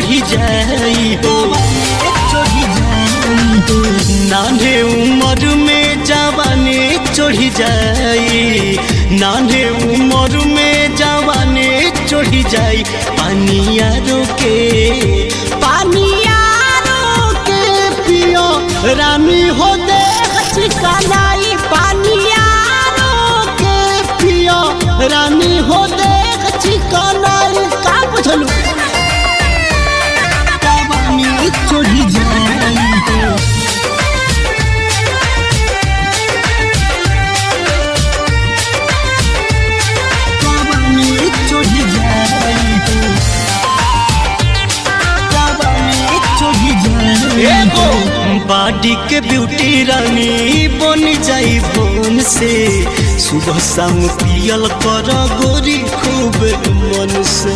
चढ़ी जाई हो, नान्हे उम्र में जवानी चढ़ी जाई, नान्हे उम्र में जवानी चढ़ी जाई। पानिया रोके पियो रानी हो दे चिकनाई, पानिया रोके पियो रानी हो दे चिकनाई। का बुझलू जवानी चढ़ी जाई हो, बाडी के ब्यूटी रानी बन जाई बोन से, सुबह शाम पियल कर गोरी खूब मन से।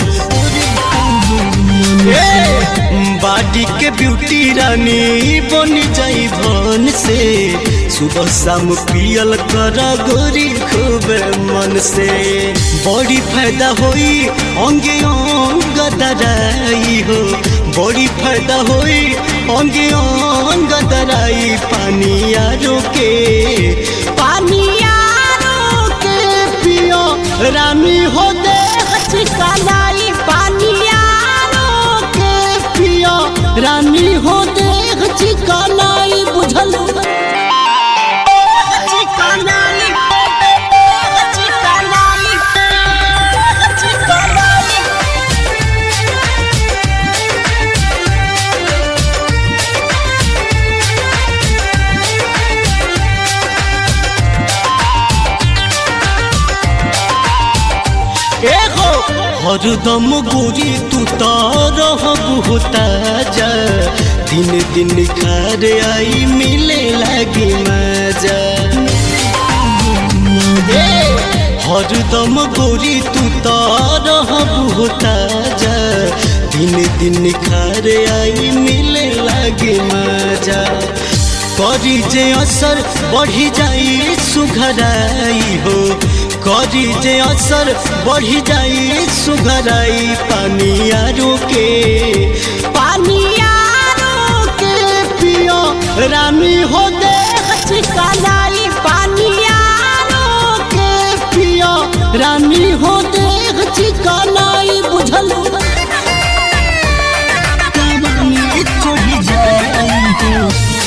बाडी के ब्यूटी रानी बन जाई बोन से, सुबह शाम पियल कर गोरी खूब मन से। बड़ी फायदा होई अंगे अंग दराई हो, बड़ी फायदा होई अंगे अंग दराई। पानिया रोके पियो रानी हो दे चिकनाई, पानिया रोके पियो रानी हो दे चिकनाई। बुझलू हरदम गोरी तू रहबू ताजा, दिन दिन खार आई मिले लगी मजा। हरदम गोरी तू रहबू ताजा, दिन दिन खार आई मिले लगी मजा। करी जे असर बढ़ी जाई सुघराई हो, करी जे असर बढ़ी जाई सुघराई। पानिया रोके पियो रानी हो दे चिकनाई, पानिया रोके पियो रानी हो दे चिकनाई। बुझलू जवानी चढ़ी जाई हो,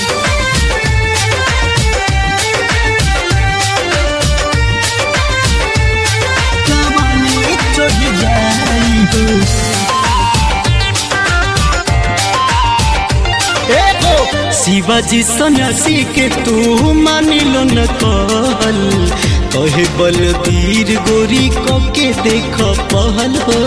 शिवाजी सन्यासी के तू मानिलो न कहल, कहे बलबीर गोरी को के देख पहल हो।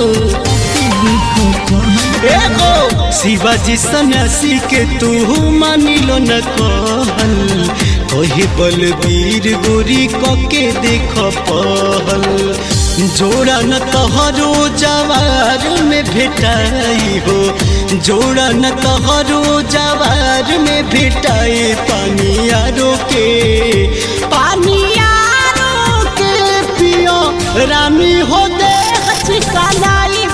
शिवाजी सन्यासी के तू मानिलो न कहल, कहे बलबीर गोरी को के देख पहल। जोड़ा न तोहरो जवार में भेटाई हो, जोड़ा न तोहरो जवार में भेटाई। पानिया रोके पियो रानी हो दे चिकनाई,